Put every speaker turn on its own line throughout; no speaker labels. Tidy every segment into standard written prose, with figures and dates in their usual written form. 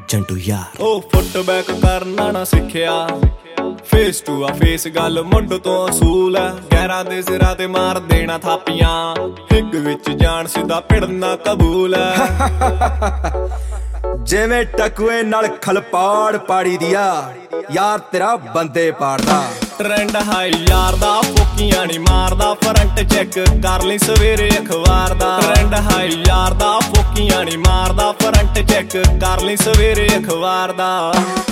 ਜੰਟੂ ਯਾਰ
ਉਹ ਫੁੱਟਬੈਕ ਕਰਨਾ ਨਾ ਸਿੱਖਿਆ ਫੇਸ ਟੂ ਆ ਫੇਸ ਗੱਲ ਮੁੱਢ ਤੋਂ ਅਸੂਲ ਹੈ ਗਹਿਰਾਂ ਦੇ ਸਿਰਾਂ ਤੇ ਮਾਰ ਦੇਣਾ ਥਾਪੀਆਂ ਹਿੱਕ ਵਿੱਚ ਜਾਣ ਸਿੱਧਾ ਭਿੜਨਾ ਕਬੂਲ ਹੈ
ਜਿਵੇਂ ਟਕੂਏ ਨਾਲ ਖਲਪਾੜ ਪਾੜੀ ਦਿਆ ਯਾਰ ਤੇਰਾ ਬੰਦੇ ਪਾੜਦਾ
ਟ੍ਰੈਂਡ ਹਾਈ ਯਾਰ ਦਾ ਫੋਕੀਆਂ ਨਹੀਂ ਮਾਰਦਾ ਫਰੰਟ ਚੈੱਕ ਕਰ ਲਈ ਸਵੇਰੇ ਅਖਬਾਰ ਦਾ ਟ੍ਰੈਂਡ ਹਾਈ ਯਾਰ ਦਾ ਫੋਕੀਆਂ ਨਹੀਂ ਮਾਰਦਾ ਫਰੰਟ ਚੈੱਕ ਕਰ ਲਈ ਸਵੇਰੇ ਅਖਬਾਰ ਦਾ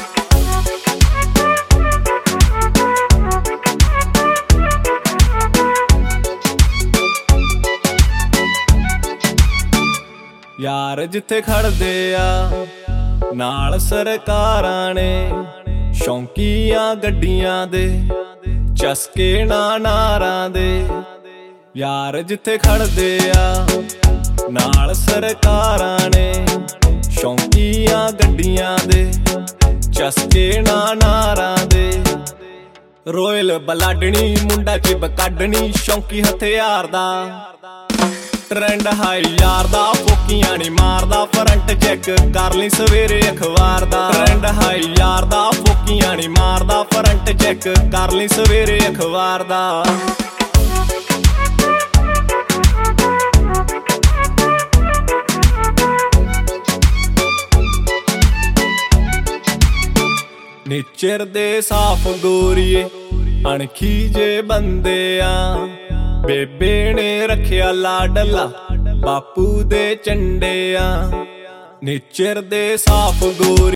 ਯਾਰ ਜਿੱਥੇ ਖੜਦੇ ਆ ਨਾਲ ਸਰਕਾਰਾਂ ਨੇ ਸ਼ੌਂਕੀਆਂ ਗੱਡੀਆਂ ਦੇ ਚਸਕੇ ਨਾ ਨਾਰਾਂ ਦੇ ਯਾਰ ਜਿੱਥੇ ਖੜਦੇ ਆ ਨਾਲ ਸਰਕਾਰਾਂ ਨੇ ਸ਼ੌਂਕੀਆਂ ਗੱਡੀਆਂ ਦੇ ਚਸਕੇ ਨਾ ਨਾਰਾਂ ਦੇ ਰੋਇਲ ਬਲਾਡਣੀ ਮੁੰਡਾ ਚਿਬ ਕੱਢਣੀ ਸ਼ੌਂਕੀ ਹਥਿਆਰ ਦਾ ਟ੍ਰੈਂਡ ਹਾਈ ਯਾਰ ਦਾ ਫੋਕੀਆਂ ਨਹੀਂ ਮਾਰਦਾ ਫਰੰਟ ਚੈੱਕ ਕਰ ਲਈ ਸਵੇਰੇ ਅਖਬਾਰ ਦਾ ਟ੍ਰੈਂਡ ਹਾਈ ਯਾਰ ਦਾ ਫੋਕੀਆਂ ਨਹੀਂ ਮਾਰਦਾ ਫਰੰਟ ਚੈੱਕ ਕਰ ਲਈ ਸਵੇਰੇ ਅਖਬਾਰ ਦਾ ਨੇਚਰ ਦੇ ਸਾਫ ਗੋਰੀਏ ਅਣਖੀ ਜੇ ਬੰਦੇ ਆ ਬੇਬੇ ਨੇ ਰੱਖਿਆ ਲਾਡਲਾ ਬਾਪੂ ਦੇ ਚੰਡੇ ਆ ਨੇਚਰ ਦੇ ਸਾਫ ਗੋਰੀ